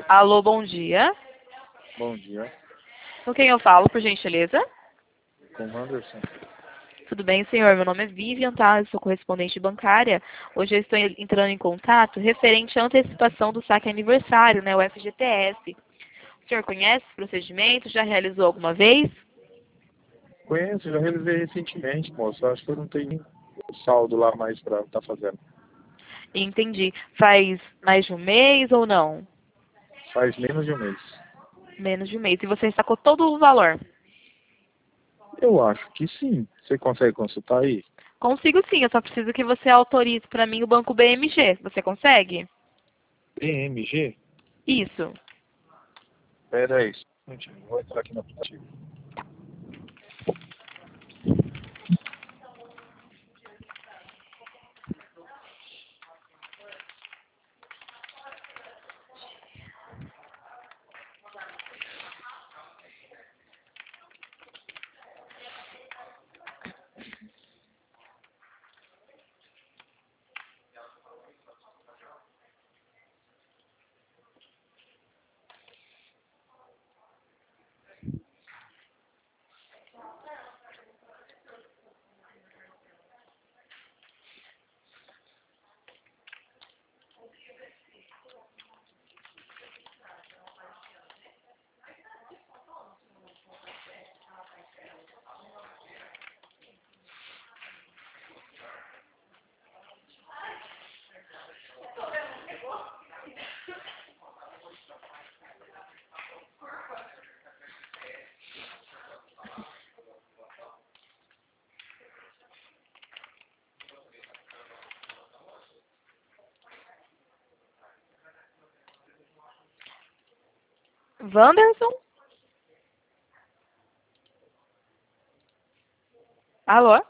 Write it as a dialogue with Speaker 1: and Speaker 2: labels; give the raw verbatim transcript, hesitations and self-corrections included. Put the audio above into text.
Speaker 1: Alô, bom dia.
Speaker 2: Bom dia,
Speaker 1: Com quem eu falo, por gentileza?
Speaker 2: com o Anderson.
Speaker 1: Tudo bem, senhor? Meu nome é Vivian, tá? Eu sou correspondente bancária. Hoje eu estou entrando em contato referente à antecipação do saque aniversário, né? O F G T S. O senhor conhece esse procedimento? Já realizou alguma vez?
Speaker 2: Conheço, já realizei recentemente, moço. Acho que eu não tenho saldo lá mais para estar fazendo.
Speaker 1: Entendi. Faz mais de um mês ou não?
Speaker 2: Faz menos de um mês.
Speaker 1: Menos de um mês. E você sacou todo o valor?
Speaker 2: Eu acho que sim. Você consegue consultar aí?
Speaker 1: Consigo sim, eu só preciso que você autorize para mim o banco B M G. Você consegue?
Speaker 2: B M G?
Speaker 1: Isso.
Speaker 2: Pera aí, só um minutinho. Vou entrar aqui no aplicativo.
Speaker 1: Wanderson? Alô?